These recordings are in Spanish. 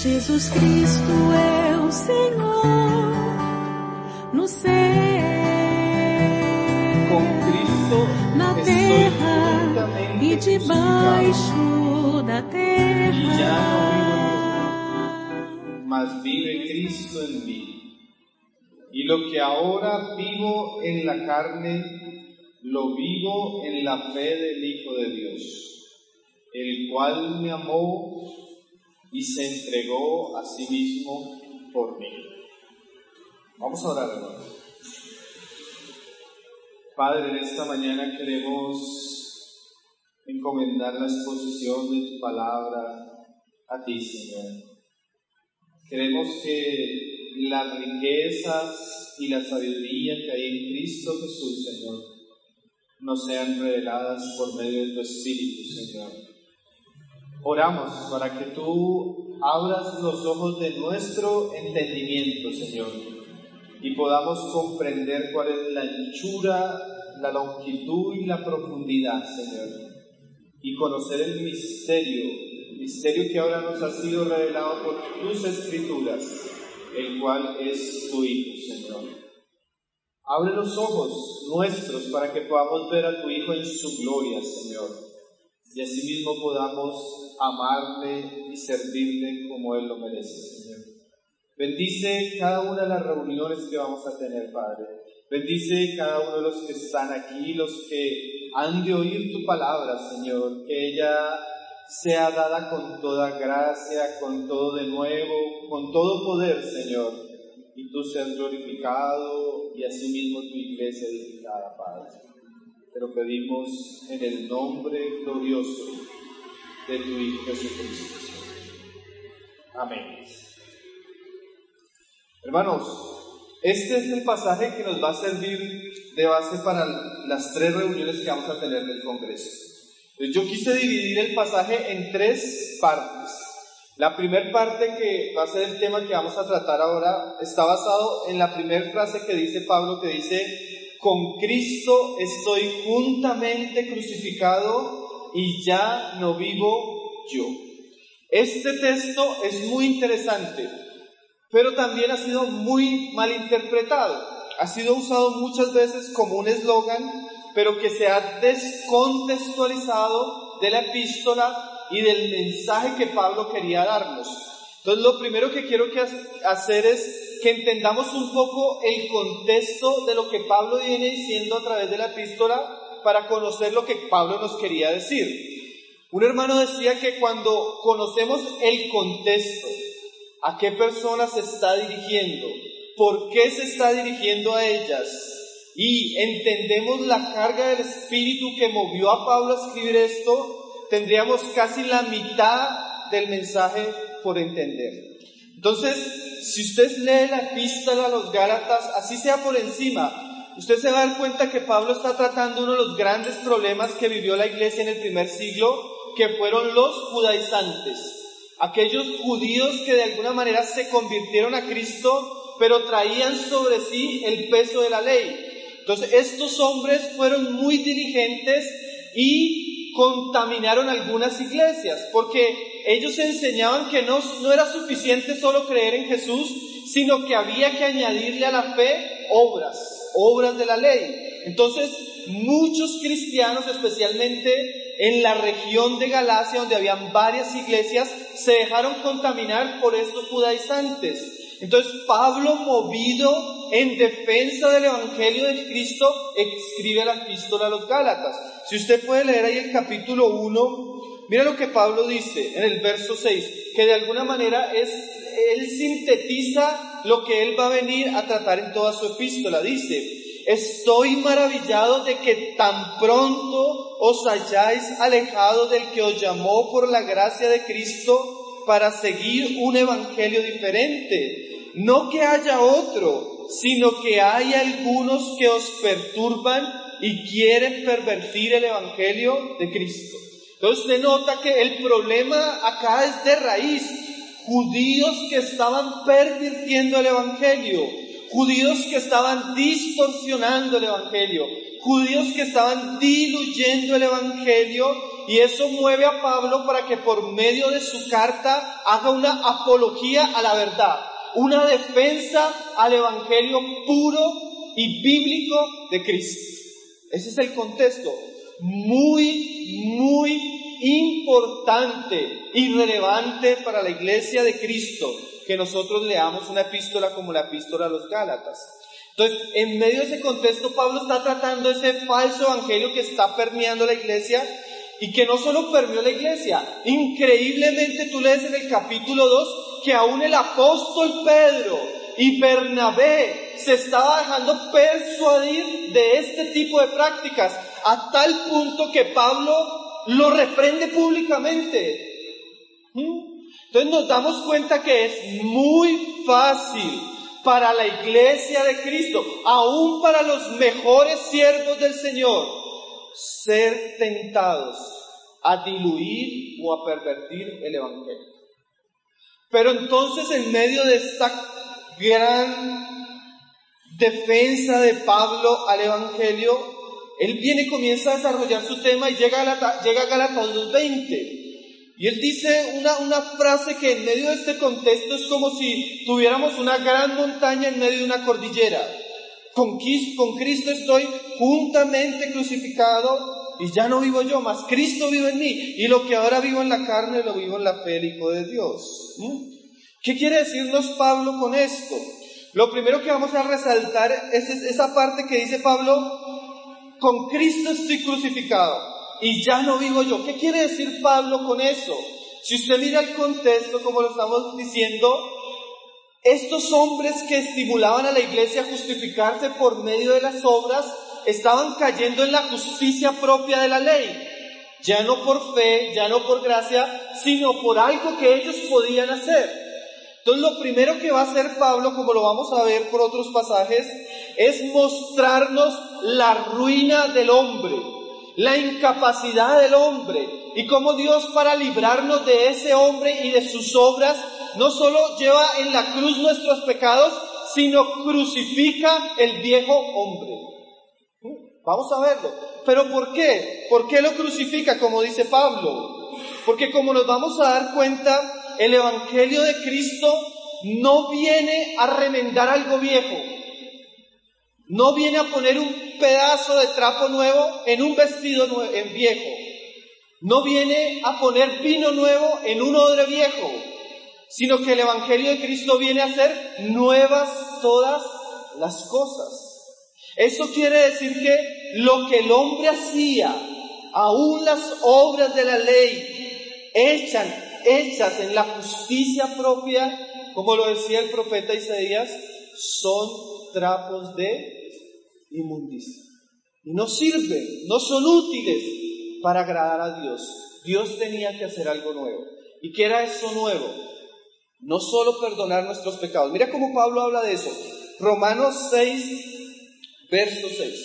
Jesus Cristo é o Senhor no céu, con Cristo na estoy terra juntamente e crucificado, debaixo da terra. y ya no vivo yo, mas vive Cristo en mí. Y lo que ahora vivo en la carne, lo vivo en la fe del Hijo de Dios, el cual me amó y se entregó a sí mismo por mí. Vamos a orar, hermanos. Padre, en esta mañana queremos encomendar la exposición de tu palabra a ti, Señor. Queremos que las riquezas y la sabiduría que hay en Cristo Jesús, Señor, nos sean reveladas por medio de tu Espíritu, Señor. Oramos para que tú abras los ojos de nuestro entendimiento, Señor, y podamos comprender cuál es la anchura, la longitud y la profundidad, Señor, y conocer el misterio que ahora nos ha sido revelado por tus Escrituras, el cual es tu Hijo, Señor. Abre los ojos nuestros para que podamos ver a tu Hijo en su gloria, Señor, y asimismo podamos amarle y servirle como Él lo merece, Señor. Bendice cada una de las reuniones que vamos a tener, Padre. Bendice cada uno de los que están aquí, los que han de oír tu palabra, Señor, que ella sea dada con toda gracia, con todo de nuevo, con todo poder, Señor, y tú seas glorificado y asimismo tu iglesia edificada, Padre. Te lo pedimos en el nombre glorioso de tu Hijo Jesucristo. Amén. Hermanos, este es el pasaje que nos va a servir de base para las 3 reuniones que vamos a tener del Congreso. Entonces, yo quise dividir el pasaje en 3 partes. La primera parte, que va a ser el tema que vamos a tratar ahora, está basado en la primera frase que dice Pablo, que dice: con Cristo estoy juntamente crucificado y ya no vivo yo. Este texto es muy interesante, pero también ha sido muy mal interpretado. Ha sido usado muchas veces como un eslogan, pero que se ha descontextualizado de la epístola y del mensaje que Pablo quería darnos. Entonces, lo primero que quiero hacer es que entendamos un poco el contexto de lo que Pablo viene diciendo a través de la epístola, para conocer lo que Pablo nos quería decir. Un hermano decía que cuando conocemos el contexto, a qué personas se está dirigiendo, por qué se está dirigiendo a ellas, y entendemos la carga del Espíritu que movió a Pablo a escribir esto, tendríamos casi la mitad del mensaje por entender. Entonces, si usted lee la epístola a los Gálatas, así sea por encima, usted se va a dar cuenta que Pablo está tratando uno de los grandes problemas que vivió la iglesia en el primer siglo, que fueron los judaizantes. Aquellos judíos que de alguna manera se convirtieron a Cristo, pero traían sobre sí el peso de la ley. Entonces, estos hombres fueron muy diligentes y contaminaron algunas iglesias, porque ellos enseñaban que no era suficiente solo creer en Jesús, sino que había que añadirle a la fe obras de la ley. Entonces, muchos cristianos, especialmente en la región de Galacia, donde habían varias iglesias, se dejaron contaminar por estos judaizantes. Entonces, Pablo, movido en defensa del Evangelio de Cristo, escribe la epístola a los Gálatas. Si usted puede leer ahí el capítulo 1, mira lo que Pablo dice en el verso 6, que de alguna manera él sintetiza lo que él va a venir a tratar en toda su epístola. Dice: estoy maravillado de que tan pronto os hayáis alejado del que os llamó por la gracia de Cristo para seguir un evangelio diferente. No que haya otro, sino que hay algunos que os perturban y quieren pervertir el evangelio de Cristo. Entonces se nota que el problema acá es de raíz. Judíos que estaban pervirtiendo el evangelio, judíos que estaban distorsionando el evangelio, judíos que estaban diluyendo el evangelio y eso mueve a Pablo para que por medio de su carta haga una apología a la verdad, una defensa al evangelio puro y bíblico de Cristo. Ese es el contexto, muy importante y relevante para la iglesia de Cristo, que nosotros leamos una epístola como la epístola a los Gálatas. Entonces, en medio de ese contexto, Pablo está tratando ese falso evangelio que está permeando la iglesia, y que no solo permeó la iglesia, increíblemente tú lees en el capítulo 2 que aún el apóstol Pedro y Bernabé se estaba dejando persuadir de este tipo de prácticas, a tal punto que Pablo lo reprende públicamente. Entonces nos damos cuenta que es muy fácil para la iglesia de Cristo, aún para los mejores siervos del Señor, ser tentados a diluir o a pervertir el evangelio. Pero entonces, en medio de esta gran defensa de Pablo al evangelio, él viene y comienza a desarrollar su tema y llega a Gálatas 2:20. Y él dice una frase que en medio de este contexto es como si tuviéramos una gran montaña en medio de una cordillera. Con Cristo estoy juntamente crucificado y ya no vivo yo, mas Cristo vive en mí. Y lo que ahora vivo en la carne lo vivo en la fe del Hijo de Dios. ¿Qué quiere decirnos Pablo con esto? Lo primero que vamos a resaltar es esa parte que dice Pablo: con Cristo estoy crucificado y ya no vivo yo. ¿Qué quiere decir Pablo con eso? Si usted mira el contexto, como lo estamos diciendo, estos hombres que estimulaban a la iglesia a justificarse por medio de las obras, estaban cayendo en la justicia propia de la ley. Ya no por fe, ya no por gracia, sino por algo que ellos podían hacer. Entonces lo primero que va a hacer Pablo, como lo vamos a ver por otros pasajes, es mostrarnos la ruina del hombre, la incapacidad del hombre, y cómo Dios, para librarnos de ese hombre y de sus obras, no solo lleva en la cruz nuestros pecados, sino crucifica el viejo hombre. Vamos a verlo. ¿Pero por qué? ¿Por qué lo crucifica, como dice Pablo? Porque, como nos vamos a dar cuenta, el evangelio de Cristo no viene a remendar algo viejo. No viene a poner un pedazo de trapo nuevo en un vestido en viejo. No viene a poner vino nuevo en un odre viejo, sino que el evangelio de Cristo viene a hacer nuevas todas las cosas. Eso quiere decir que lo que el hombre hacía, aún las obras de la ley, hechas en la justicia propia, como lo decía el profeta Isaías, son trapos de inmundicia. Y no sirven, no son útiles para agradar a Dios. Dios tenía que hacer algo nuevo. ¿Y qué era eso nuevo? No solo perdonar nuestros pecados. Mira cómo Pablo habla de eso. Romanos 6, verso 6.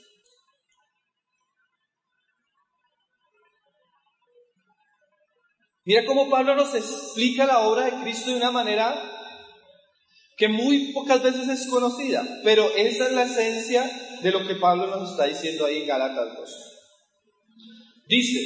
Mira cómo Pablo nos explica la obra de Cristo de una manera que muy pocas veces es conocida, pero esa es la esencia de lo que Pablo nos está diciendo ahí en Gálatas 2. Dice,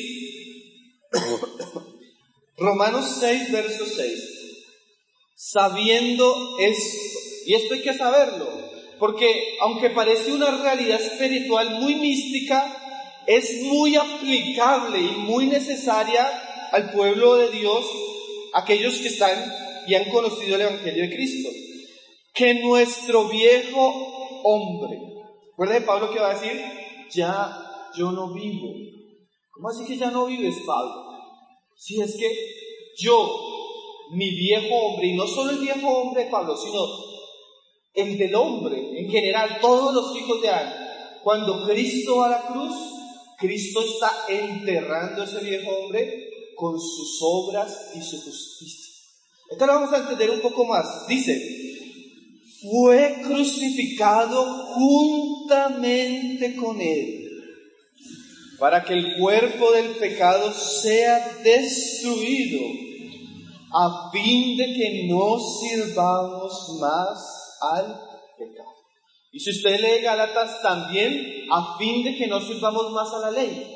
Romanos 6, verso 6, sabiendo esto, y esto hay que saberlo, porque aunque parece una realidad espiritual muy mística, es muy aplicable y muy necesaria al pueblo de Dios, aquellos que están y han conocido el evangelio de Cristo. Que nuestro viejo hombre, ¿recuerda de Pablo que va a decir? Ya yo no vivo. ¿Cómo así que ya no vives, Pablo? Si es que mi viejo hombre, y no solo el viejo hombre de Pablo, sino el del hombre en general, todos los hijos de Adán, cuando Cristo va a la cruz, Cristo está enterrando a ese viejo hombre con sus obras y su justicia. Esto lo vamos a entender un poco más. Dice, fue crucificado juntamente con él, para que el cuerpo del pecado sea destruido, a fin de que no sirvamos más al pecado. Y si usted lee Gálatas también, a fin de que no sirvamos más a la ley.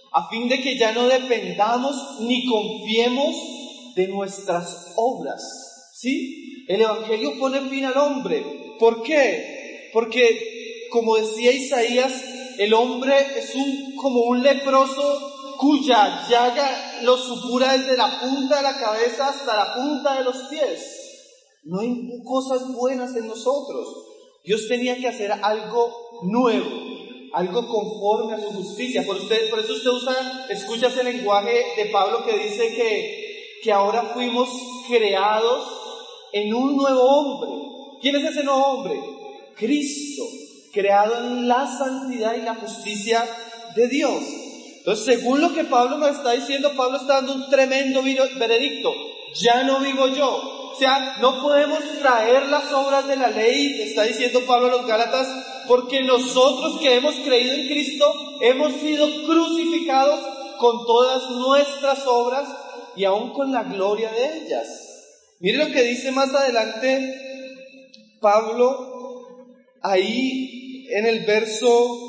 a fin de que ya no dependamos ni confiemos de nuestras obras. ¿Sí? El Evangelio pone fin al hombre. ¿Por qué? Porque, como decía Isaías, el hombre es como un leproso cuya llaga lo supura desde la punta de la cabeza hasta la punta de los pies. No hay cosas buenas en nosotros. Dios tenía que hacer algo nuevo, algo conforme a su justicia. Por eso usted escucha ese lenguaje de Pablo que dice que ahora fuimos creados en un nuevo hombre. ¿Quién es ese nuevo hombre? Cristo, creado en la santidad y la justicia de Dios. Entonces, según lo que Pablo nos está diciendo, Pablo está dando un tremendo veredicto. Ya no vivo yo. O sea, no podemos traer las obras de la ley, está diciendo Pablo a los Gálatas, porque nosotros que hemos creído en Cristo, hemos sido crucificados con todas nuestras obras y aún con la gloria de ellas. Mire lo que dice más adelante Pablo, ahí en el verso...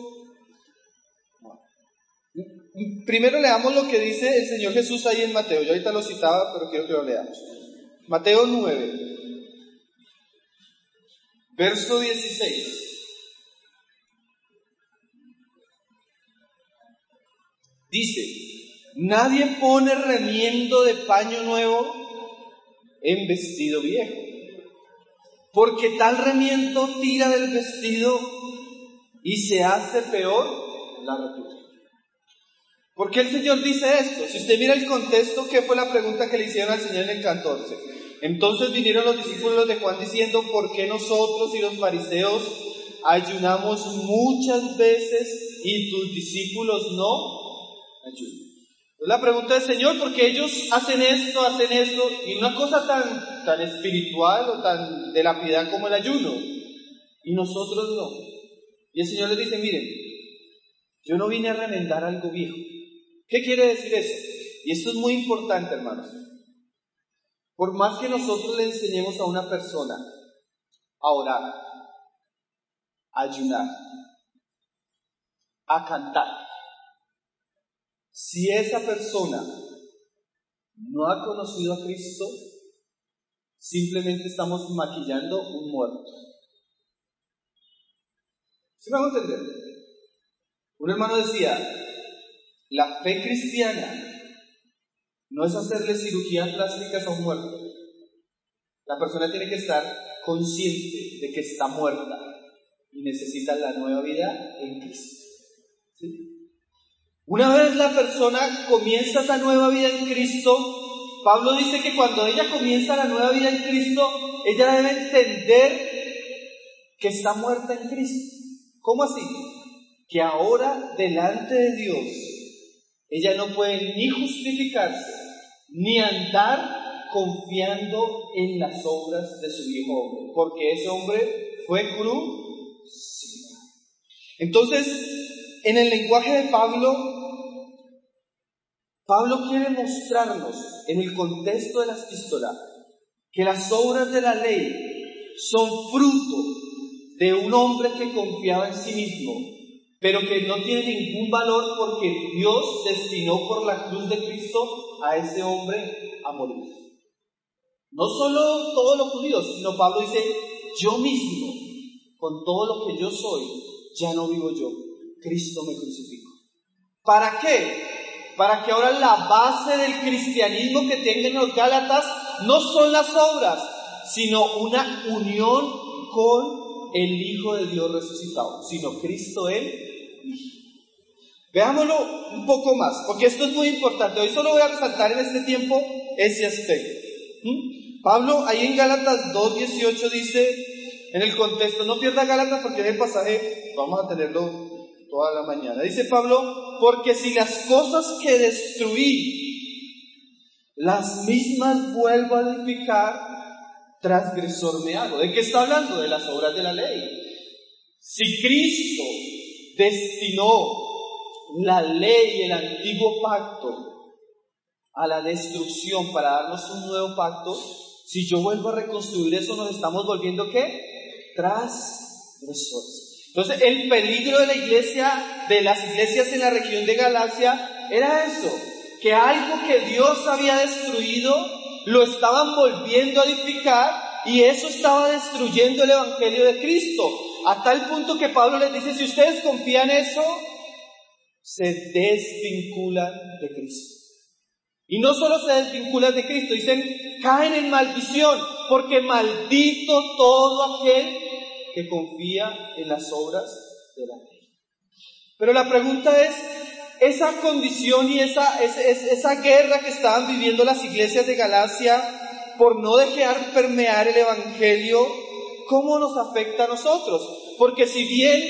Primero leamos lo que dice el Señor Jesús ahí en Mateo. Yo ahorita lo citaba, pero quiero que lo leamos. Mateo 9, verso 16. Dice, nadie pone remiendo de paño nuevo en vestido viejo, porque tal remiendo tira del vestido y se hace peor la rotura. ¿Por qué el Señor dice esto? Si usted mira el contexto, ¿qué fue la pregunta que le hicieron al Señor en el 14? Entonces vinieron los discípulos de Juan diciendo, ¿por qué nosotros y los fariseos ayunamos muchas veces y tus discípulos no ayunan? Entonces la pregunta es, Señor, ¿por qué ellos hacen esto, y una cosa tan espiritual o tan de la piedad como el ayuno, y nosotros no? Y el Señor les dice, miren, yo no vine a remendar algo viejo. ¿Qué quiere decir eso? Y esto es muy importante, hermanos. Por más que nosotros le enseñemos a una persona a orar, a ayunar, a cantar, si esa persona no ha conocido a Cristo, simplemente estamos maquillando un muerto. ¿Sí me hago entender? Un hermano decía, la fe cristiana no es hacerle cirugías plásticas a un muerto. La persona tiene que estar consciente de que está muerta y necesita la nueva vida en Cristo. ¿Sí? Una vez la persona comienza esa nueva vida en Cristo, Pablo dice que cuando ella comienza la nueva vida en Cristo, ella debe entender que está muerta en Cristo. ¿Cómo así? Que ahora delante de Dios ella no puede ni justificarse, ni andar confiando en las obras de su viejo hombre, porque ese hombre fue crucificado. Entonces, en el lenguaje de Pablo quiere mostrarnos, en el contexto de la epístola, que las obras de la ley son fruto de un hombre que confiaba en sí mismo, pero que no tiene ningún valor porque Dios destinó por la cruz de Cristo a ese hombre a morir. No solo todos los judíos, sino Pablo dice, yo mismo, con todo lo que yo soy, ya no vivo yo, Cristo me crucificó. ¿Para qué? Para que ahora la base del cristianismo que tengan los Gálatas no son las obras, sino una unión con el Hijo de Dios resucitado, sino Cristo el Hijo. Veámoslo un poco más, porque esto es muy importante. Hoy solo voy a resaltar en este tiempo ese aspecto. Pablo ahí en Gálatas 2:18 dice, en el contexto, no pierda Gálatas porque en el pasaje vamos a tenerlo toda la mañana. Dice Pablo, porque si las cosas que destruí, las mismas vuelvo a edificar, transgresor me hago. ¿De qué está hablando? De las obras de la ley. Si Cristo destinó la ley, el antiguo pacto, a la destrucción para darnos un nuevo pacto, si yo vuelvo a reconstruir eso, nos estamos volviendo ¿qué? Transgresores. Entonces el peligro de la iglesia, de las iglesias en la región de Galacia, era eso, que algo que Dios había destruido, lo estaban volviendo a edificar, y eso estaba destruyendo el evangelio de Cristo, a tal punto que Pablo les dice, si ustedes confían en eso, se desvinculan de Cristo. Y no solo se desvinculan de Cristo, dicen, caen en maldición, porque maldito todo aquel que confía en las obras de la ley. Pero la pregunta es, esa condición y esa guerra que estaban viviendo las iglesias de Galacia por no dejar permear el evangelio, ¿cómo nos afecta a nosotros? Porque si bien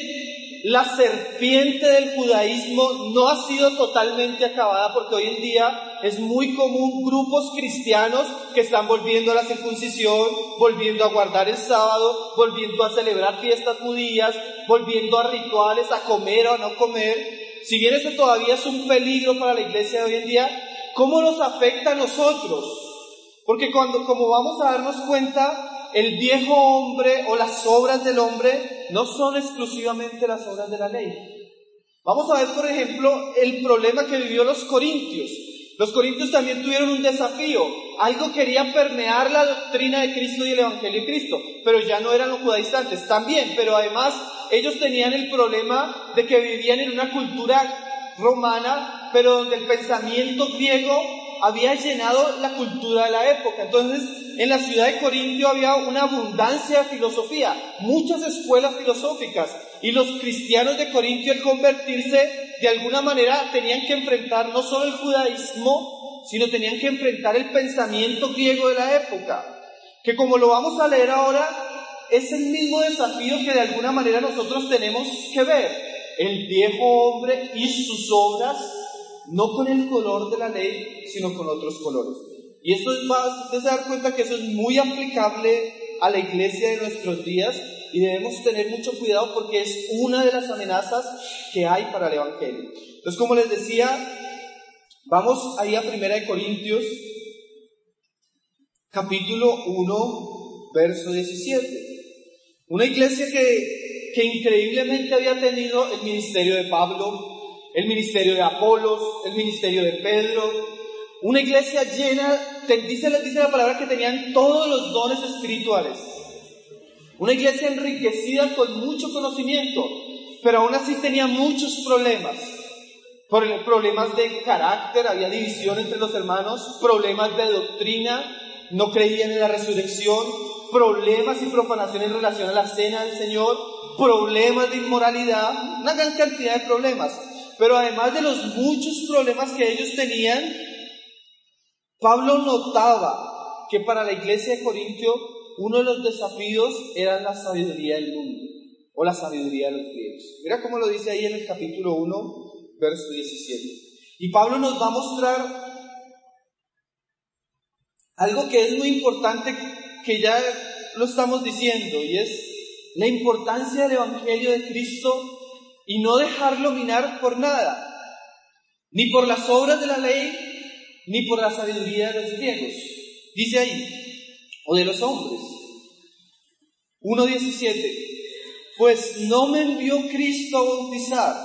la serpiente del judaísmo no ha sido totalmente acabada, porque hoy en día es muy común grupos cristianos que están volviendo a la circuncisión, volviendo a guardar el sábado, volviendo a celebrar fiestas judías, volviendo a rituales, a comer o a no comer. Si bien eso todavía es un peligro para la iglesia de hoy en día, ¿cómo nos afecta a nosotros? Porque como vamos a darnos cuenta, el viejo hombre o las obras del hombre no son exclusivamente las obras de la ley. Vamos a ver, por ejemplo, el problema que vivió los corintios. Los corintios también tuvieron un desafío. Algo quería permear la doctrina de Cristo y el evangelio de Cristo, pero ya no eran los judaizantes, también, pero además ellos tenían el problema de que vivían en una cultura romana, pero donde el pensamiento griego había llenado la cultura de la época. Entonces, en la ciudad de Corintio había una abundancia de filosofía, muchas escuelas filosóficas, y los cristianos de Corintio, al convertirse, de alguna manera tenían que enfrentar no solo el judaísmo, sino tenían que enfrentar el pensamiento griego de la época, que como lo vamos a leer ahora, es el mismo desafío que de alguna manera nosotros tenemos que ver. El viejo hombre y sus obras, no con el color de la ley, sino con otros colores. Y esto usted se da cuenta que eso es muy aplicable a la iglesia de nuestros días, y debemos tener mucho cuidado porque es una de las amenazas que hay para el evangelio. Entonces, como les decía, vamos ahí a 1 Corintios, capítulo 1, verso 17. Una iglesia que increíblemente había tenido el ministerio de Pablo, el ministerio de Apolos, el ministerio de Pedro. Una iglesia llena, dice la palabra que tenían todos los dones espirituales. Una iglesia enriquecida con mucho conocimiento, pero aún así tenía muchos problemas. Problemas de carácter, había división entre los hermanos, problemas de doctrina, no creían en la resurrección, problemas y profanación en relación a la cena del Señor, problemas de inmoralidad, una gran cantidad de problemas. Pero además de los muchos problemas que ellos tenían, Pablo notaba que para la iglesia de Corintio uno de los desafíos era la sabiduría del mundo, o la sabiduría de los griegos. Mira cómo lo dice ahí en el capítulo 1, verso 17. Y Pablo nos va a mostrar algo que es muy importante, que ya lo estamos diciendo, y es la importancia del evangelio de Cristo y no dejarlo minar por nada, ni por las obras de la ley, ni por la sabiduría de los griegos. Dice ahí, o de los hombres. 1:17. Pues no me envió Cristo a bautizar,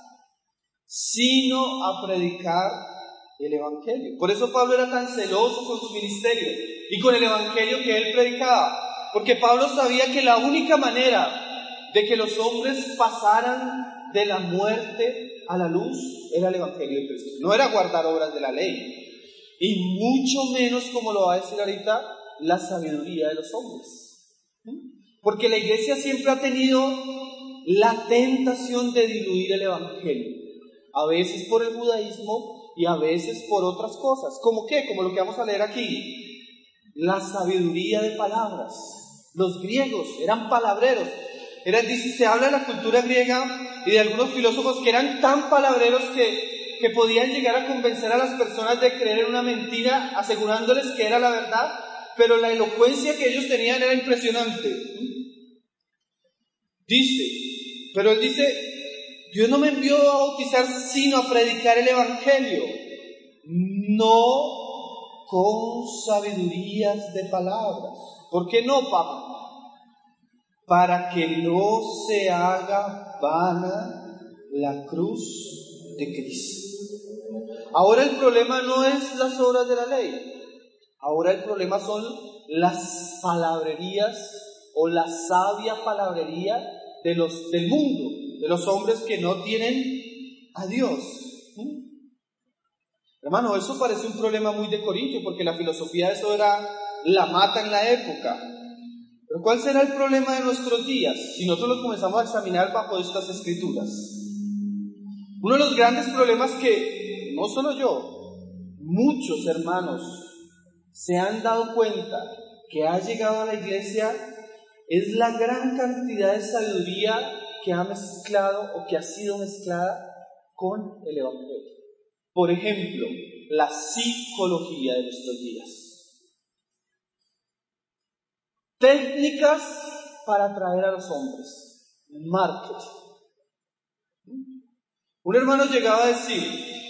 sino a predicar el evangelio. Por eso Pablo era tan celoso con su ministerio y con el evangelio que él predicaba, porque Pablo sabía que la única manera de que los hombres pasaran de la muerte a la luz era el evangelio de Cristo. No era guardar obras de la ley, y mucho menos, como lo va a decir ahorita, la sabiduría de los hombres. Porque la iglesia siempre ha tenido la tentación de diluir el evangelio, a veces por el judaísmo y a veces por otras cosas. ¿Cómo qué? Como lo que vamos a leer aquí, la sabiduría de palabras. Los griegos eran palabreros. Se habla de la cultura griega y de algunos filósofos que eran tan palabreros que podían llegar a convencer a las personas de creer en una mentira, asegurándoles que era la verdad, pero la elocuencia que ellos tenían era impresionante. Pero él dice, Dios no me envió a bautizar, sino a predicar el evangelio, no con sabidurías de palabras. ¿Por qué no, Pablo? para que no se haga vana la cruz de Cristo. Ahora el problema no es las obras de la ley. Ahora el problema son las palabrerías o la sabia palabrería del mundo, de los hombres que no tienen a Dios. Hermano, eso parece un problema muy de Corintio, porque la filosofía de eso era la mata en la época. Pero ¿cuál será el problema de nuestros días si nosotros lo comenzamos a examinar bajo estas escrituras? Uno de los grandes problemas que, no solo yo, muchos hermanos se han dado cuenta que ha llegado a la iglesia es la gran cantidad de sabiduría que ha mezclado o que ha sido mezclada con el Evangelio. Por ejemplo, la psicología de nuestros días. Técnicas para atraer a los hombres. Marketing. Un hermano llegaba a decir,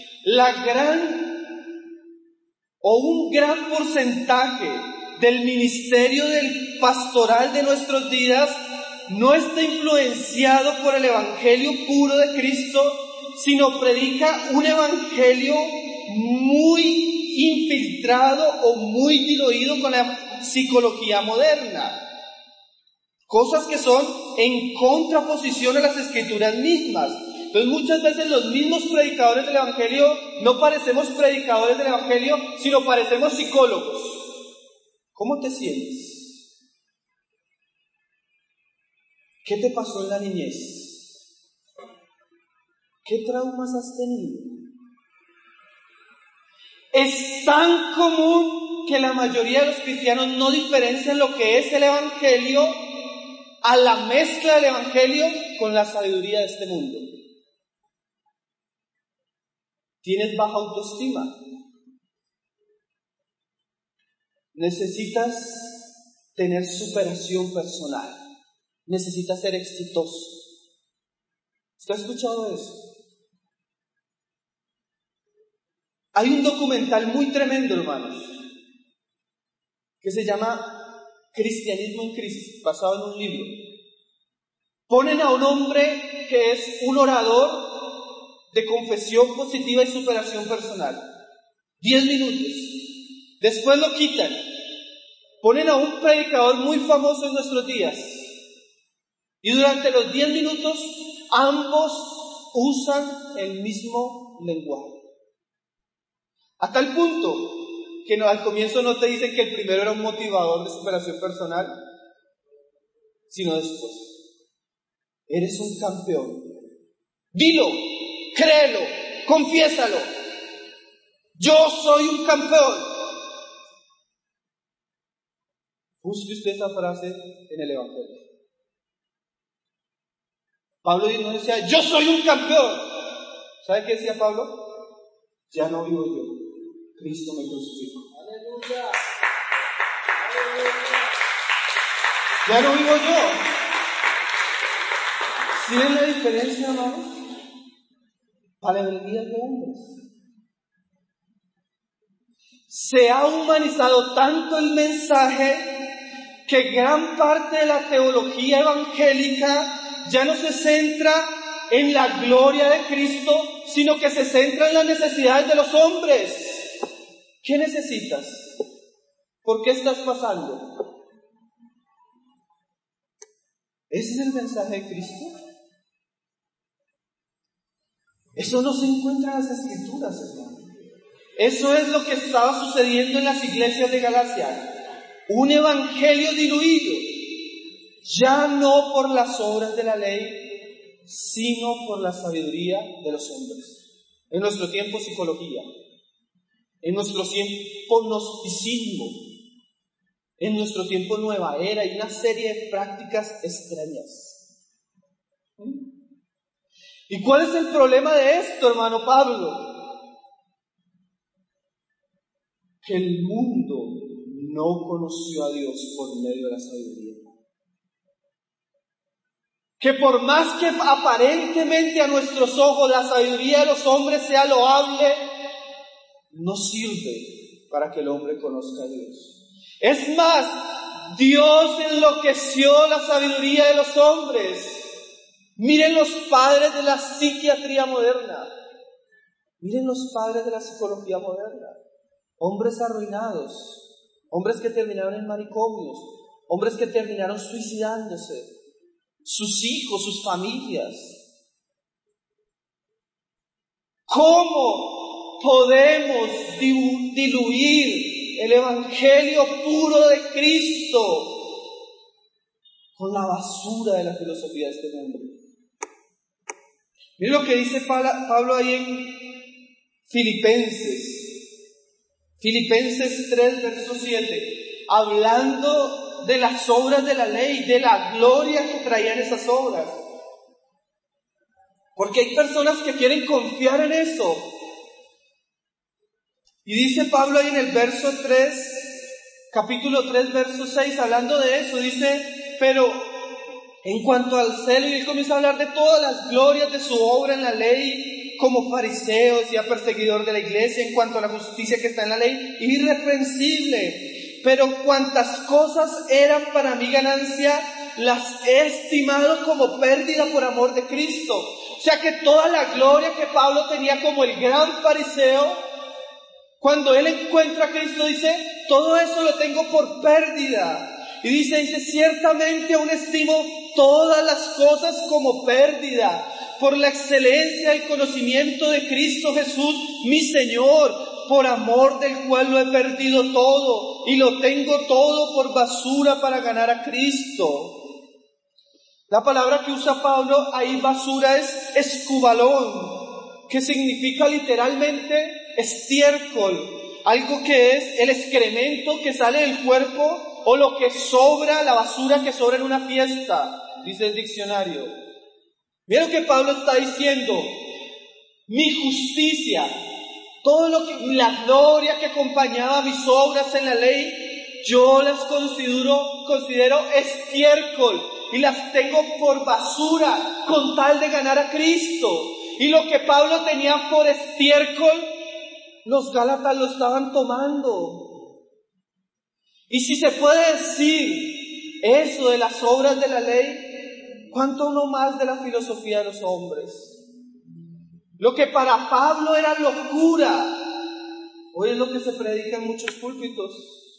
un gran porcentaje del ministerio del pastoral de nuestros días no está influenciado por el evangelio puro de Cristo, sino predica un evangelio muy infiltrado o muy diluido con la psicología moderna. Cosas que son en contraposición a las escrituras mismas. Entonces muchas veces los mismos predicadores del evangelio no parecemos predicadores del evangelio, sino parecemos psicólogos. ¿Cómo te sientes? ¿Qué te pasó en la niñez? ¿Qué traumas has tenido? Es tan común que la mayoría de los cristianos no diferencian lo que es el evangelio a la mezcla del evangelio con la sabiduría de este mundo. ¿Tienes baja autoestima? Necesitas tener superación personal. Necesitas ser exitoso. ¿Usted ha escuchado eso? Hay un documental muy tremendo, hermanos, que se llama Cristianismo en Cristo, basado en un libro. Ponen a un hombre que es un orador de confesión positiva y superación personal. 10 minutos. Después lo quitan. Ponen a un predicador muy famoso en nuestros días. Y durante los 10 minutos, ambos usan el mismo lenguaje. A tal punto que al comienzo no te dicen que el primero era un motivador de superación personal, sino después. Eres un campeón. Dilo, créelo, confiésalo. Yo soy un campeón. Busque usted esa frase en el Evangelio. Pablo no decía, yo soy un campeón. ¿Sabe qué decía Pablo? Ya no vivo yo, Cristo me crucificó. ¡Aleluya! ¡Aleluya! Ya no vivo yo. ¿Sí ven la diferencia, hermanos? Palabrerías de hombres. Se ha humanizado tanto el mensaje que gran parte de la teología evangélica ya no se centra en la gloria de Cristo, sino que se centra en las necesidades de los hombres. ¿Qué necesitas? ¿Por qué estás pasando? ¿Ese es el mensaje de Cristo? Eso no se encuentra en las Escrituras, hermano. Eso es lo que estaba sucediendo en las iglesias de Galacia. Un evangelio diluido, ya no por las obras de la ley, sino por la sabiduría de los hombres. En nuestro tiempo, psicología. En nuestro tiempo, gnosticismo. En nuestro tiempo, nueva era y una serie de prácticas extrañas. ¿Y cuál es el problema de esto, hermano Pablo? Que el mundo no conoció a Dios por medio de la sabiduría. Que por más que aparentemente a nuestros ojos la sabiduría de los hombres sea loable, no sirve para que el hombre conozca a Dios. Es más, Dios enloqueció la sabiduría de los hombres. Miren los padres de la psiquiatría moderna. Miren los padres de la psicología moderna. Hombres arruinados. Hombres que terminaron en manicomios. Hombres que terminaron suicidándose. Sus hijos, sus familias. ¿Cómo podemos diluir el evangelio puro de Cristo con la basura de la filosofía de este mundo? Miren lo que dice Pablo ahí en Filipenses 3, verso 7, hablando de las obras de la ley, de la gloria que traían esas obras. Porque hay personas que quieren confiar en eso. Y dice Pablo ahí en el verso 3, capítulo 3, verso 6, hablando de eso, dice, pero en cuanto al celo, y él comienza a hablar de todas las glorias de su obra en la ley, como fariseo, decía perseguidor de la iglesia, en cuanto a la justicia que está en la ley, irreprensible. Pero cuantas cosas eran para mi ganancia, las he estimado como pérdida por amor de Cristo. O sea que toda la gloria que Pablo tenía como el gran fariseo, cuando él encuentra a Cristo, dice, todo eso lo tengo por pérdida. Y dice, ciertamente aún estimo todas las cosas como pérdida, por la excelencia del conocimiento de Cristo Jesús, mi Señor, por amor del cual lo he perdido todo, y lo tengo todo por basura para ganar a Cristo. La palabra que usa Pablo ahí, basura, es escubalón, que significa literalmente estiércol, algo que es el excremento que sale del cuerpo o lo que sobra, la basura que sobra en una fiesta, dice el diccionario. Mira lo que Pablo está diciendo, mi justicia, todo lo que, la gloria que acompañaba mis obras en la ley, yo las considero estiércol y las tengo por basura con tal de ganar a Cristo. Y lo que Pablo tenía por estiércol, los gálatas lo estaban tomando. Y si se puede decir eso de las obras de la ley, ¿cuánto no más de la filosofía de los hombres? Lo que para Pablo era locura, hoy es lo que se predica en muchos púlpitos.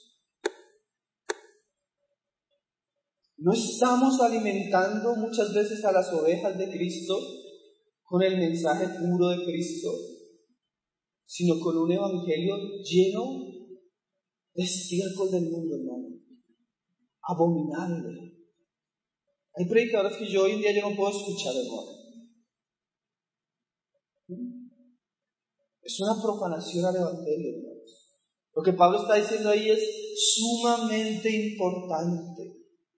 No estamos alimentando muchas veces a las ovejas de Cristo con el mensaje puro de Cristo, sino con un evangelio lleno de estiércol del mundo, hermano. Abominable. Hay predicadores que hoy en día yo no puedo escuchar, hermano. Es una profanación al evangelio, hermanos. Lo que Pablo está diciendo ahí es sumamente importante.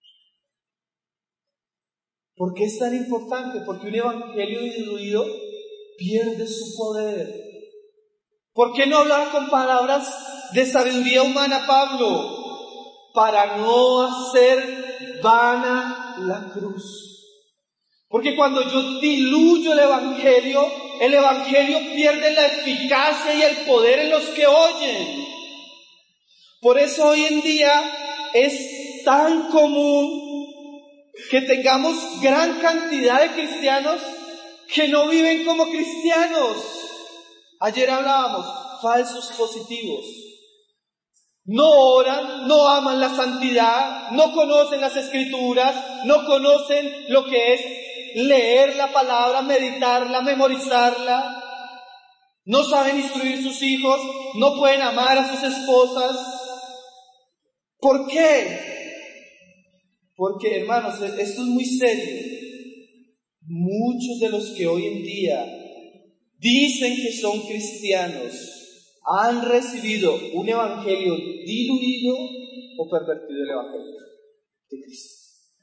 ¿Por qué es tan importante? Porque un evangelio diluido pierde su poder. ¿Por qué no hablaba con palabras de sabiduría humana Pablo? Para no hacer vana la cruz. Porque cuando yo diluyo el evangelio pierde la eficacia y el poder en los que oyen. Por eso hoy en día es tan común que tengamos gran cantidad de cristianos que no viven como cristianos. Ayer hablábamos, falsos positivos. No oran, no aman la santidad, no conocen las escrituras, no conocen lo que es leer la palabra, meditarla, memorizarla. No saben instruir sus hijos, no pueden amar a sus esposas. ¿Por qué? Porque, hermanos, esto es muy serio. Muchos de los que hoy en día dicen que son cristianos han recibido un evangelio diluido o pervertido el evangelio de Cristo.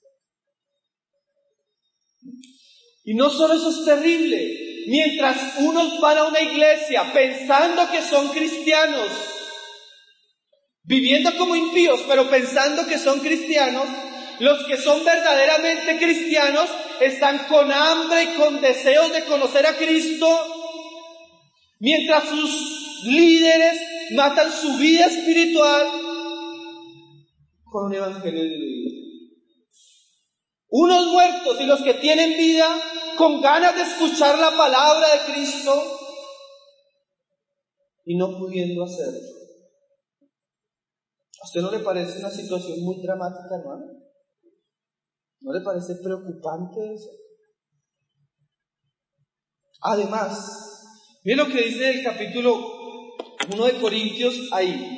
Y no solo eso es terrible. Mientras unos van a una iglesia pensando que son cristianos, viviendo como impíos, pero pensando que son cristianos, los que son verdaderamente cristianos están con hambre y con deseos de conocer a Cristo, mientras sus líderes matan su vida espiritual, con un evangelio diluido. Unos muertos y los que tienen vida con ganas de escuchar la palabra de Cristo y no pudiendo hacerlo. ¿A usted no le parece una situación muy dramática, hermano? ¿No le parece preocupante eso? Además, miren lo que dice el capítulo 1 de Corintios ahí.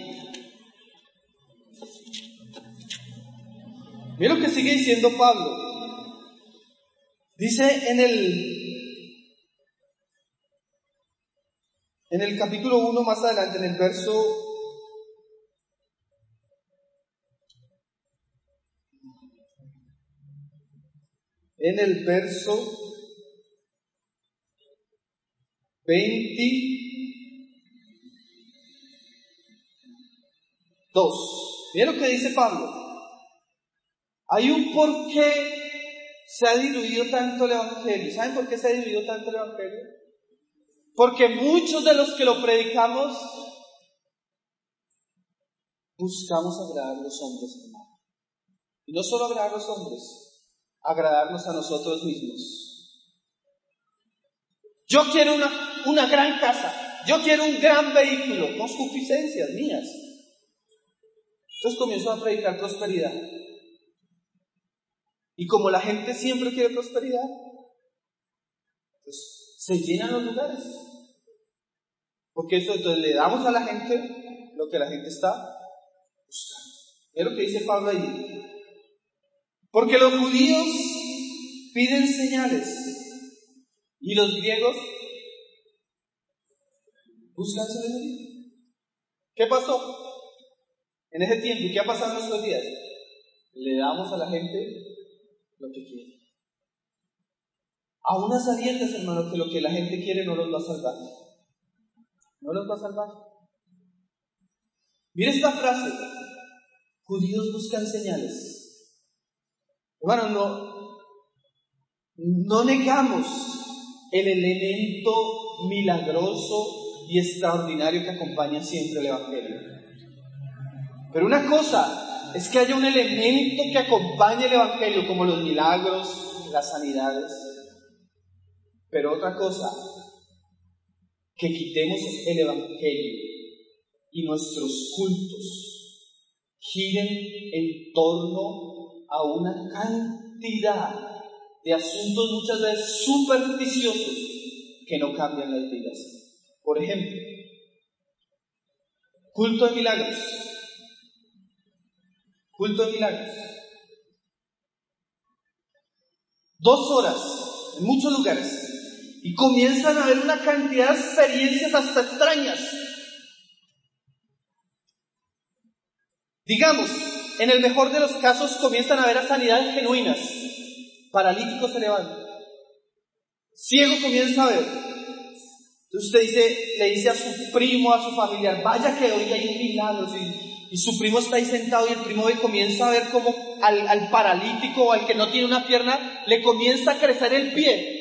Miren lo que sigue diciendo Pablo. Dice en el capítulo 1 más adelante, en el verso 22. Miren lo que dice Pablo. Hay un por qué se ha diluido tanto el evangelio. ¿Saben por qué se ha diluido tanto el evangelio? Porque muchos de los que lo predicamos buscamos agradar a los hombres, hermano. Y no solo agradar a los hombres, agradarnos a nosotros mismos. Yo quiero una gran casa, yo quiero un gran vehículo, concupiscencias mías. Entonces comienzo a predicar prosperidad. Y como la gente siempre quiere prosperidad, pues se llenan los lugares. Porque eso, entonces le damos a la gente lo que la gente está buscando. Es lo que dice Pablo ahí. Porque los judíos piden señales y los griegos buscan sabiduría. ¿Qué pasó en ese tiempo y qué ha pasado en estos días? Le damos a la gente lo que quiere. A unas sabiendas, hermano, que lo que la gente quiere no los va a salvar. No los va a salvar. Mira esta frase. Judíos buscan señales. Hermano, no negamos el elemento milagroso y extraordinario que acompaña siempre el evangelio. Pero una cosa es que haya un elemento que acompañe el evangelio, como los milagros, las sanidades. Pero otra cosa, que quitemos el evangelio y nuestros cultos giren en torno a una cantidad de asuntos muchas veces supersticiosos que no cambian las vidas. Por ejemplo, culto de milagros. Culto de milagros. 2 horas en muchos lugares. Y comienzan a haber una cantidad de experiencias hasta extrañas. Digamos, en el mejor de los casos comienzan a haber sanidades genuinas. Paralítico se levanta. Ciego comienza a ver. Entonces usted le dice a su primo, a su familiar, vaya que hoy hay milagros. Y su primo está ahí sentado y el primo hoy comienza a ver cómo al paralítico o al que no tiene una pierna le comienza a crecer el pie.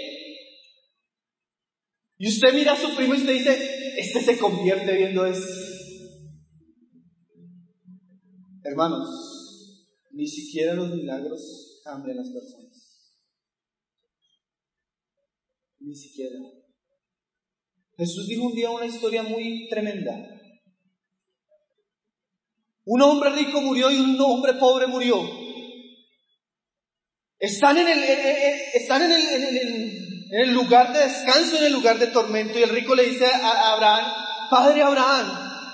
Y usted mira a su primo y usted dice, este se convierte viendo esto. Hermanos, ni siquiera los milagros cambian las personas. Ni siquiera. Jesús dijo un día una historia muy tremenda. Un hombre rico murió y un hombre pobre murió. Están en el lugar de descanso, en el lugar de tormento, y el rico le dice a Abraham, Padre Abraham,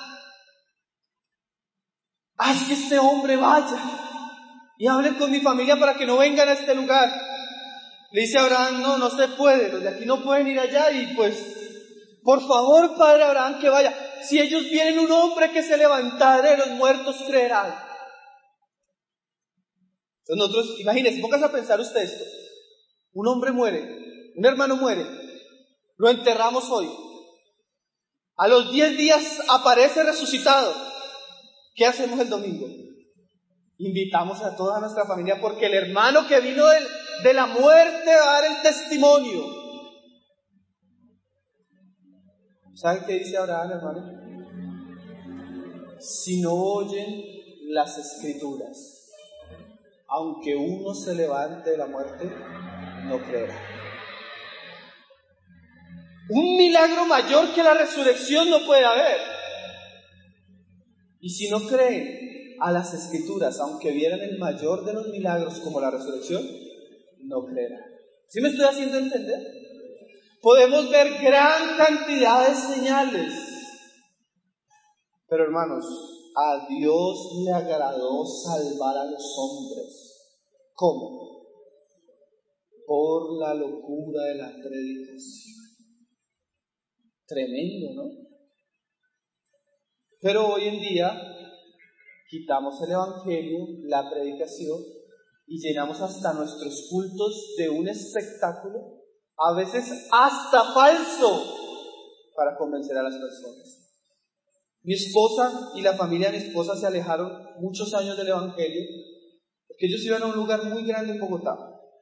haz que este hombre vaya y hable con mi familia para que no vengan a este lugar. Le dice a Abraham, no se puede, los de aquí no pueden ir allá y pues, por favor, Padre Abraham, que vaya. Si ellos vienen, un hombre que se levantará de los muertos creerán. Entonces nosotros, imagínense, póngase a pensar usted esto. Un hombre muere, un hermano muere, lo enterramos hoy. A los 10 días aparece resucitado. ¿Qué hacemos el domingo? Invitamos a toda nuestra familia porque el hermano que vino de la muerte va a dar el testimonio. ¿Saben qué dice Abraham, hermano? Si no oyen las Escrituras. Aunque uno se levante de la muerte, no creerá. Un milagro mayor que la resurrección no puede haber. Y si no creen a las Escrituras, aunque vieran el mayor de los milagros como la resurrección, no creerán. ¿Sí me estoy haciendo entender? Podemos ver gran cantidad de señales. Pero hermanos, a Dios le agradó salvar a los hombres. ¿Cómo? Por la locura de la predicación. Tremendo, ¿no? Pero hoy en día quitamos el evangelio, la predicación, y llenamos hasta nuestros cultos de un espectáculo, a veces hasta falso, para convencer a las personas. Mi esposa y la familia de mi esposa se alejaron muchos años del evangelio, porque ellos iban a un lugar muy grande en Bogotá.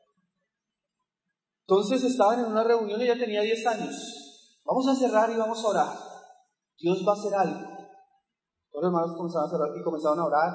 Entonces estaban en una reunión, ella tenía 10 años. Vamos a cerrar y vamos a orar. Dios va a hacer algo. Todos los hermanos comenzaron a cerrar y comenzaron a orar.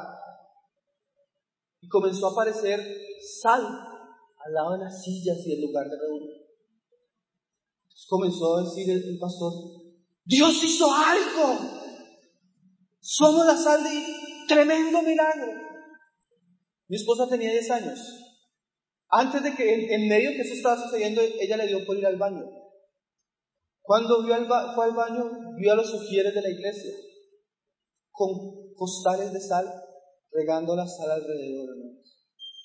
Y comenzó a aparecer sal al lado de las sillas y del lugar de reunión. Entonces comenzó a decir el pastor: Dios hizo algo. Somos la sal de tremendo milagro. Mi esposa tenía 10 años. Antes de que, en medio que eso estaba sucediendo, ella le dio por ir al baño. Cuando fue al baño, vio a los sugieres de la iglesia con costales de sal, regando la sal alrededor, hermanos.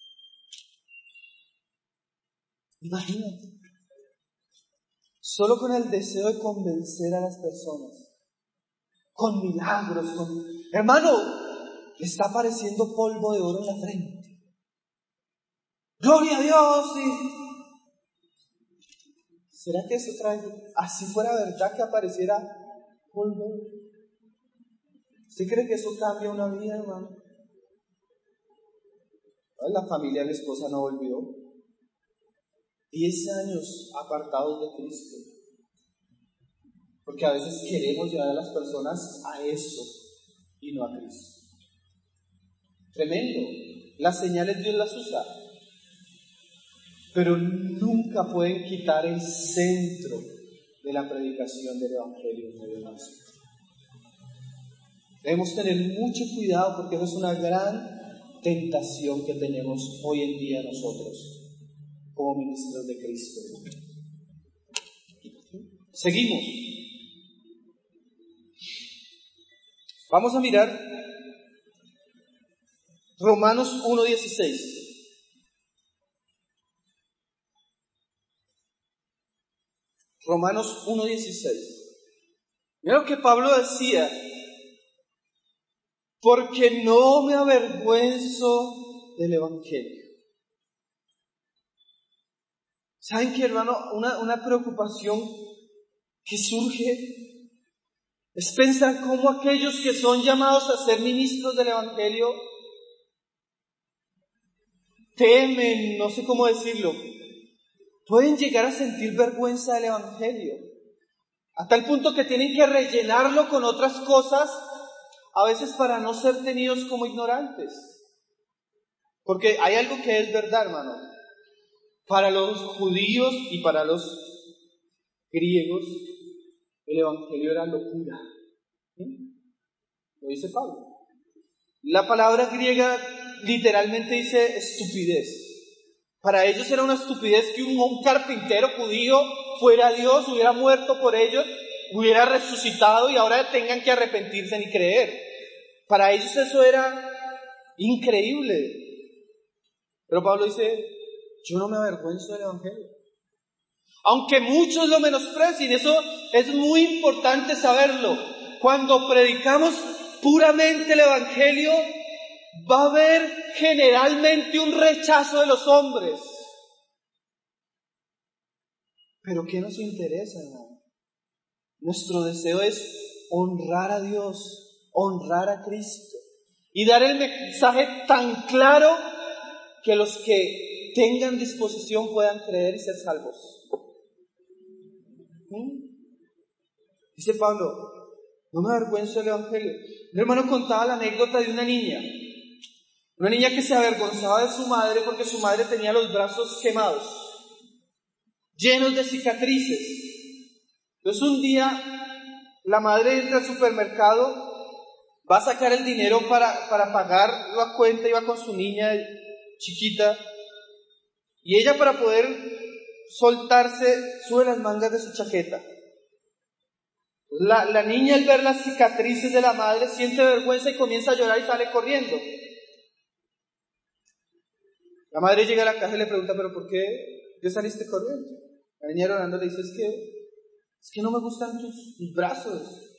Imagínate. Solo con el deseo de convencer a las personas. Con milagros, hermano, le está apareciendo polvo de oro en la frente. ¡Gloria a Dios! ¿Será que eso trae? Así fuera verdad que apareciera polvo. ¿Usted cree que eso cambia una vida, hermano? La familia de la esposa no volvió. 10 años apartados de Cristo. Porque a veces queremos llevar a las personas a eso y no a Cristo. Tremendo. Las señales Dios las usa, pero nunca pueden quitar el centro de la predicación del Evangelio en medio de nosotros. Debemos tener mucho cuidado porque esa es una gran tentación que tenemos hoy en día nosotros como ministros de Cristo. Seguimos. Vamos a mirar Romanos 1:16. Romanos 1:16. Mira lo que Pablo decía: porque no me avergüenzo del Evangelio. ¿Saben qué, hermano? Una preocupación que surge es pensar cómo aquellos que son llamados a ser ministros del Evangelio temen, no sé cómo decirlo, pueden llegar a sentir vergüenza del Evangelio, a tal punto que tienen que rellenarlo con otras cosas, a veces para no ser tenidos como ignorantes. Porque hay algo que es verdad, hermano. Para los judíos y para los griegos, el Evangelio era locura. Lo dice Pablo. La palabra griega literalmente dice estupidez. Para ellos era una estupidez que un carpintero judío fuera Dios, hubiera muerto por ellos, hubiera resucitado y ahora tengan que arrepentirse ni creer. Para ellos eso era increíble. Pero Pablo dice: yo no me avergüenzo del Evangelio. Aunque muchos lo menosprecien, eso es muy importante saberlo. Cuando predicamos puramente el Evangelio, va a haber generalmente un rechazo de los hombres. Pero ¿qué nos interesa, hermano? Nuestro deseo es honrar a Dios, honrar a Cristo y dar el mensaje tan claro que los que tengan disposición puedan creer y ser salvos. Dice Pablo: no me avergüenzo del Evangelio. Mi hermano contaba la anécdota de una niña Una niña que se avergonzaba de su madre porque su madre tenía los brazos quemados, llenos de cicatrices. Entonces un día la madre entra al supermercado, va a sacar el dinero para pagar la cuenta, iba con su niña chiquita, y ella, para poder soltarse, sube las mangas de su chaqueta. La niña, al ver las cicatrices de la madre, siente vergüenza y comienza a llorar y sale corriendo. La madre llega a la casa y le pregunta, ¿pero por qué saliste corriendo? La niña, llorando, le dice, es que no me gustan tus brazos.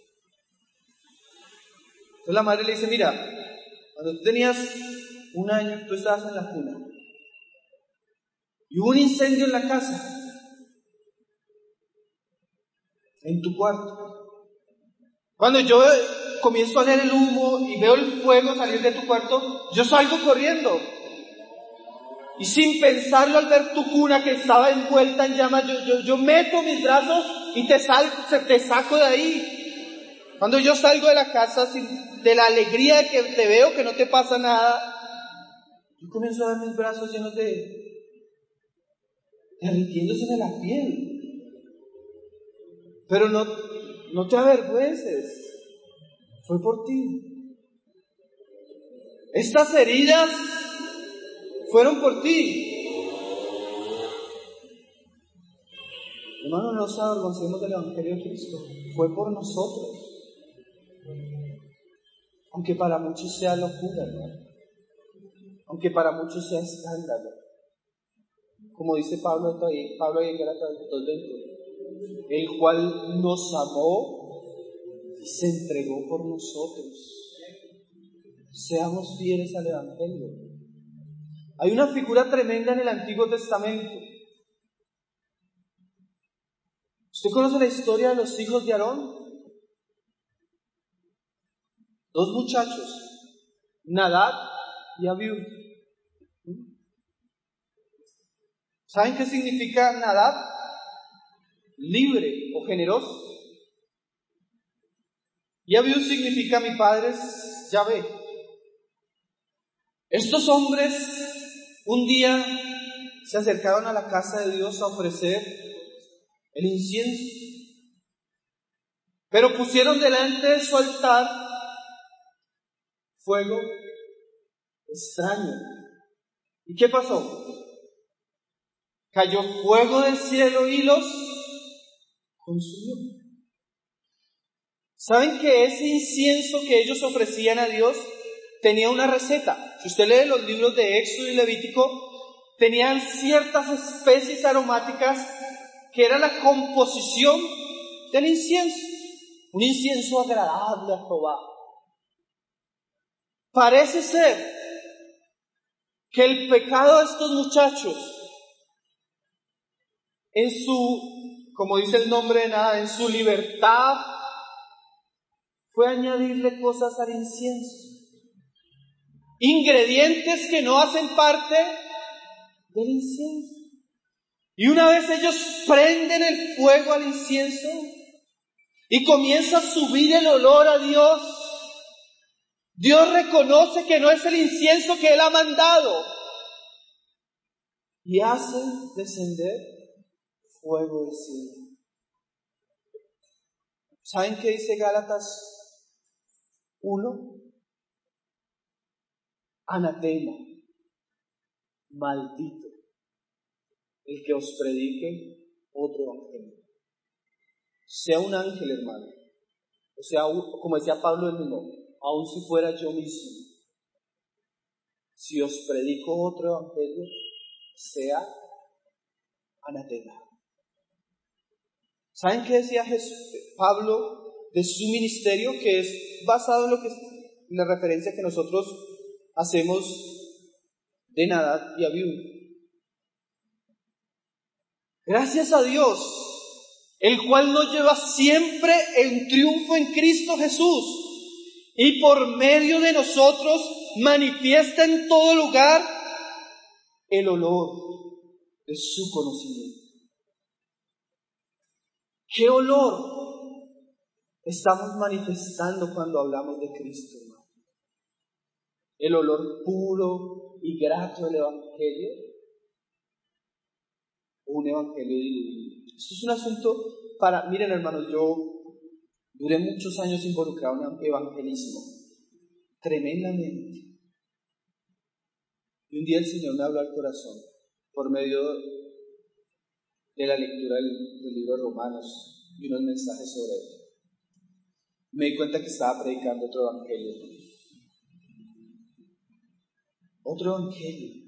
Entonces la madre le dice, mira, cuando tú tenías 1 año, tú estabas en la cuna y hubo un incendio en la casa, en tu cuarto. Cuando yo comienzo a ver el humo y veo el fuego salir de tu cuarto, yo salgo corriendo. Y sin pensarlo, al ver tu cuna que estaba envuelta en llamas, yo meto mis brazos y te saco de ahí. Cuando yo salgo de la casa, de la alegría de que te veo, que no te pasa nada, yo comienzo a ver mis brazos llenos derritiéndose de la piel. Pero no te avergüences, fue por ti. Estas heridas fueron por ti. Hermano, no nos avergoncemos del Evangelio de Cristo, fue por nosotros. Aunque para muchos sea locura, hermano. Aunque para muchos sea escándalo. Como dice Pablo ahí en Gálatas 2:20, el cual nos amó y se entregó por nosotros. Seamos fieles al Evangelio. Hay una figura tremenda en el Antiguo Testamento. ¿Usted conoce la historia de los hijos de Aarón? 2 muchachos, Nadab y Abiú. ¿Saben qué significa Nadab? Libre o generoso. Y Abiú significa mi padre es Yahvé. Estos hombres un día se acercaron a la casa de Dios a ofrecer el incienso, pero pusieron delante de su altar fuego extraño. ¿Y qué pasó? Cayó fuego del cielo y los consumió. ¿Saben que ese incienso que ellos ofrecían a Dios tenía una receta? Si usted lee los libros de Éxodo y Levítico, tenían ciertas especies aromáticas que era la composición del incienso. Un incienso agradable a Jehová. Parece ser que el pecado de estos muchachos, en su, como dice el nombre de nada, en su libertad, fue añadirle cosas al incienso. Ingredientes que no hacen parte del incienso. Y una vez ellos prenden el fuego al incienso y comienza a subir el olor a Dios, Dios reconoce que no es el incienso que Él ha mandado y hace descender fuego del cielo. ¿Saben qué dice Gálatas 1? Anatema, maldito el que os predique otro evangelio. Sea un ángel, hermano, o sea, como decía Pablo el mismo, aun si fuera yo mismo, si os predico otro evangelio, sea anatema. ¿Saben qué decía Pablo de su ministerio? Que es basado en la referencia que nosotros hacemos de Nadab y Abiú. Gracias a Dios, el cual nos lleva siempre en triunfo en Cristo Jesús, y por medio de nosotros manifiesta en todo lugar el olor de su conocimiento. ¿Qué olor estamos manifestando cuando hablamos de Cristo, hermano? el olor puro y grato del Evangelio, o un Evangelio diluido. Esto es un asunto miren hermanos, yo duré muchos años involucrado en evangelismo, tremendamente. Y un día el Señor me habló al corazón por medio de la lectura del libro de Romanos y unos mensajes sobre él. Me di cuenta que estaba predicando otro evangelio. Otro evangelio.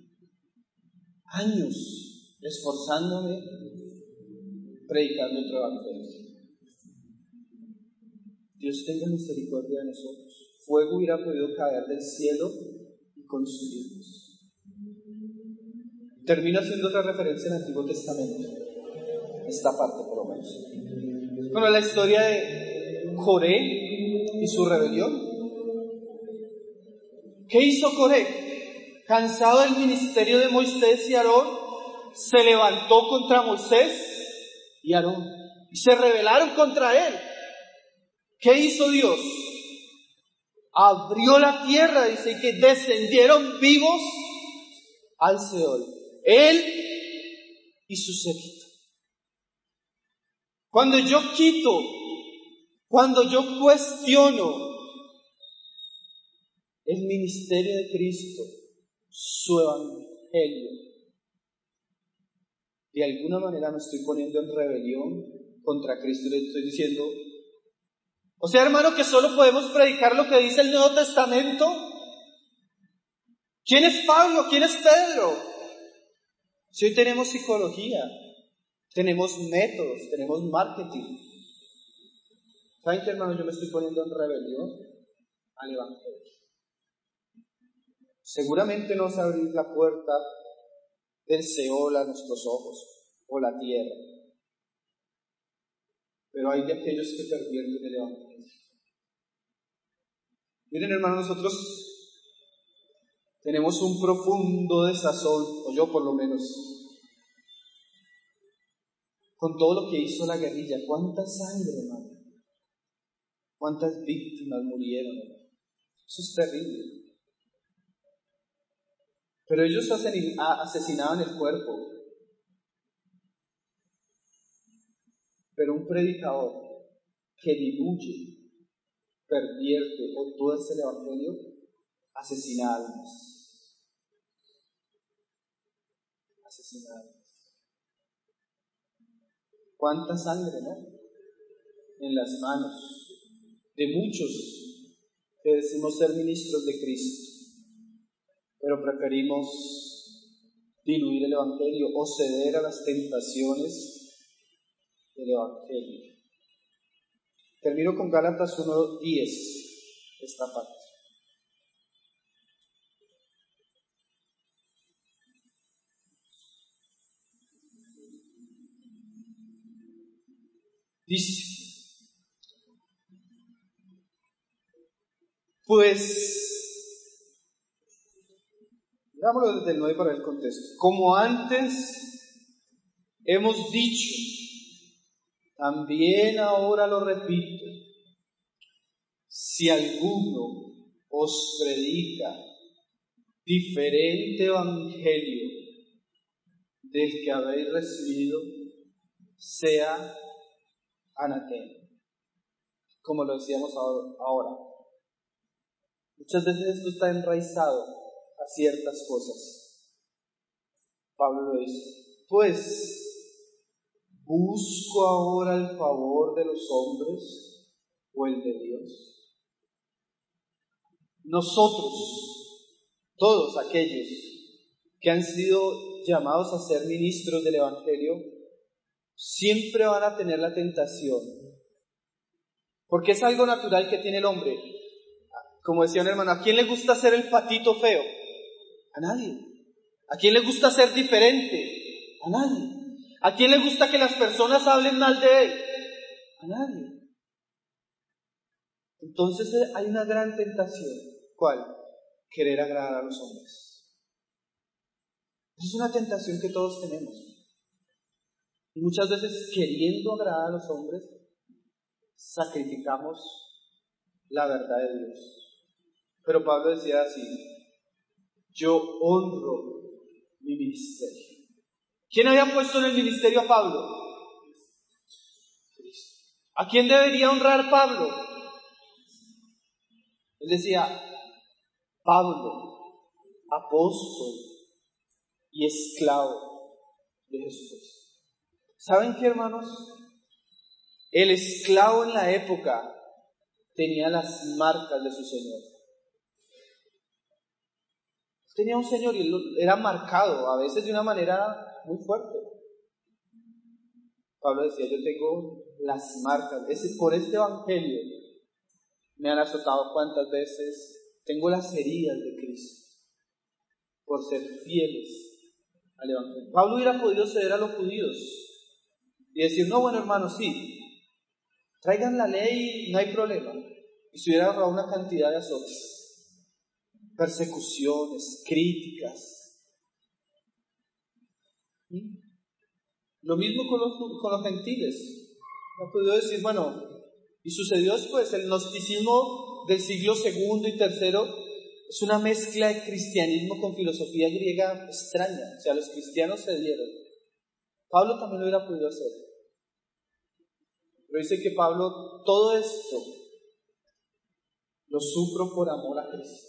Años esforzándome predicando otro evangelio. Dios tenga misericordia de nosotros. Fuego hubiera podido caer del cielo y consumirnos. Termino haciendo otra referencia en el Antiguo Testamento. Esta parte por lo menos. Bueno, la historia de Coré y su rebelión. ¿Qué hizo Coré? Cansado del ministerio de Moisés y Aarón, se levantó contra Moisés y Aarón y se rebelaron contra él. ¿Qué hizo Dios? Abrió la tierra, dice, y que descendieron vivos al Seol. Él y su séquito. Cuando yo quito, cuando yo cuestiono el ministerio de Cristo, su evangelio, de alguna manera me estoy poniendo en rebelión contra Cristo y le estoy diciendo, o sea, hermano, que solo podemos predicar lo que dice el Nuevo Testamento. ¿Quién es Pablo? ¿Quién es Pedro? Si hoy tenemos psicología, tenemos métodos, tenemos marketing. ¿Saben qué, hermano? Yo me estoy poniendo en rebelión al evangelio. Seguramente no es abrir la puerta del Seol a nuestros ojos o la tierra. Pero hay de aquellos que pervierten el evangelio. Miren, hermanos, nosotros tenemos un profundo desazón, o yo por lo menos, con todo lo que hizo la guerrilla. ¿Cuánta sangre, hermano? ¿Cuántas víctimas murieron, hermano? Eso es terrible. Pero ellos asesinaban el cuerpo. Pero un predicador que diluye, pervierte o tuerce el evangelio, asesina almas. Asesina almas. ¿Cuánta sangre, no? En las manos de muchos que decimos ser ministros de Cristo, pero preferimos diluir el evangelio o ceder a las tentaciones del evangelio. Termino con Gálatas 1:10, esta parte. Dice, pues, digámoslo desde el 9 para el contexto. Como antes hemos dicho, también ahora lo repito, si alguno os predica diferente evangelio del que habéis recibido, sea anatema, como lo decíamos ahora. Muchas veces esto está enraizado a ciertas cosas. Pablo lo dice, pues, ¿busco ahora el favor de los hombres o el de Dios? Nosotros, todos aquellos que han sido llamados a ser ministros del Evangelio, siempre van a tener la tentación, porque es algo natural que tiene el hombre. Como decía un hermano, ¿a quién le gusta ser el patito feo? A nadie. ¿A quién le gusta ser diferente? A nadie. ¿A quién le gusta que las personas hablen mal de él? A nadie. Entonces hay una gran tentación. ¿Cuál? Querer agradar a los hombres. Es una tentación que todos tenemos. Y muchas veces, queriendo agradar a los hombres, sacrificamos la verdad de Dios. Pero Pablo decía así, yo honro mi ministerio. ¿Quién había puesto en el ministerio a Pablo? Cristo. ¿A quién debería honrar Pablo? Él decía, Pablo, apóstol y esclavo de Jesús. ¿Saben qué, hermanos? El esclavo en la época tenía las marcas de su señor. Tenía un señor y él era marcado, a veces de una manera muy fuerte. Pablo decía, yo tengo las marcas, por este evangelio me han azotado cuántas veces, tengo las heridas de Cristo, por ser fieles al evangelio. Pablo hubiera podido ceder a los judíos y decir, no, bueno, hermanos, sí, traigan la ley, no hay problema. Y se hubiera ahorrado una cantidad de azotes, persecuciones, críticas. Lo mismo con los gentiles. No ha podido decir, bueno, y sucedió después, el gnosticismo del siglo II y III es una mezcla de cristianismo con filosofía griega extraña. O sea, los cristianos cedieron. Pablo también lo hubiera podido hacer. Pero dice que Pablo, todo esto lo sufro por amor a Cristo.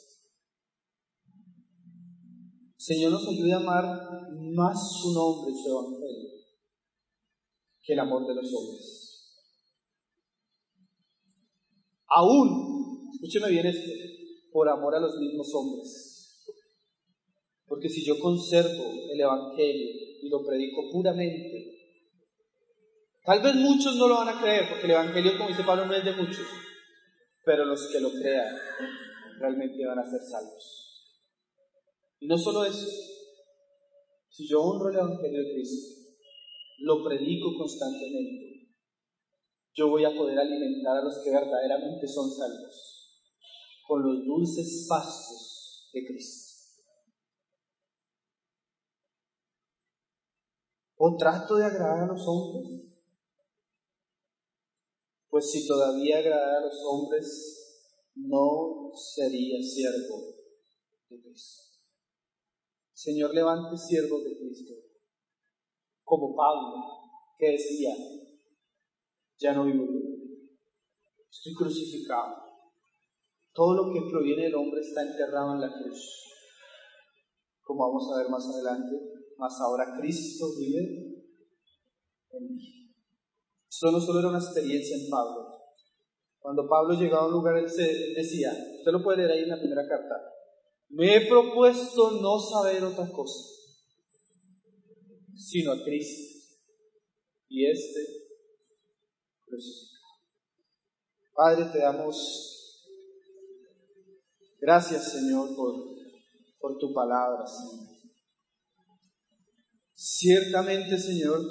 El Señor nos ayude a amar más su nombre y su evangelio que el amor de los hombres. Aún, escúcheme bien esto, por amor a los mismos hombres. Porque si yo conservo el evangelio y lo predico puramente, tal vez muchos no lo van a creer, porque el evangelio, como dice Pablo, no es de muchos, pero los que lo crean realmente van a ser salvos. Y no solo eso, si yo honro el evangelio de Cristo, lo predico constantemente, yo voy a poder alimentar a los que verdaderamente son salvos con los dulces pastos de Cristo. ¿O trato de agradar a los hombres? Pues si todavía agradara a los hombres, no sería siervo de Cristo. Señor, levante siervos de Cristo, como Pablo, que decía, ya no vivo yo, estoy crucificado. Todo lo que proviene del hombre está enterrado en la cruz. Como vamos a ver más adelante, mas ahora Cristo vive en mí. Esto no solo era una experiencia en Pablo. Cuando Pablo llegaba a un lugar, él decía, usted lo puede leer ahí en la primera carta, me he propuesto no saber otra cosa, sino a Cristo y crucificado. Padre, te damos gracias, Señor, por tu palabra, Señor. Ciertamente, Señor,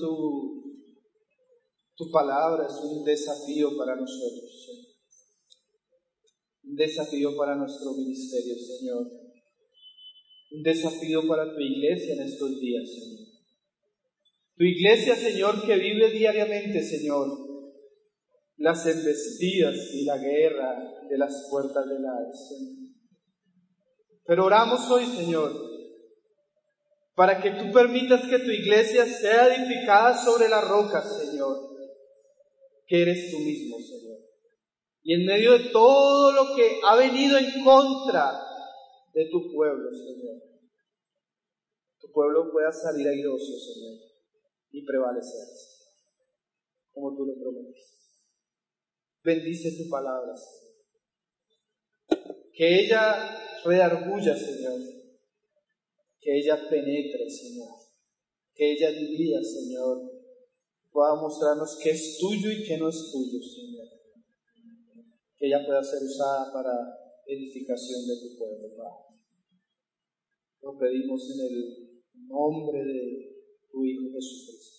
tu palabra es un desafío para nosotros, Señor. Un desafío para nuestro ministerio, Señor. Un desafío para tu iglesia en estos días, Señor. Tu iglesia, Señor, que vive diariamente, Señor, las embestidas y la guerra de las puertas del Hades, Señor. Pero oramos hoy, Señor, para que tú permitas que tu iglesia sea edificada sobre la roca, Señor, que eres tú mismo, Señor. Y en medio de todo lo que ha venido en contra de tu pueblo, Señor, tu pueblo pueda salir airoso, Señor, y prevalecer, como tú lo prometiste. Bendice tu palabra, Señor. Que ella redarguya, Señor. Que ella penetre, Señor. Que ella divida, Señor. Pueda mostrarnos qué es tuyo y qué no es tuyo, Señor. Que ella pueda ser usada para edificación de tu pueblo, Padre. Lo pedimos en el nombre de tu Hijo Jesucristo.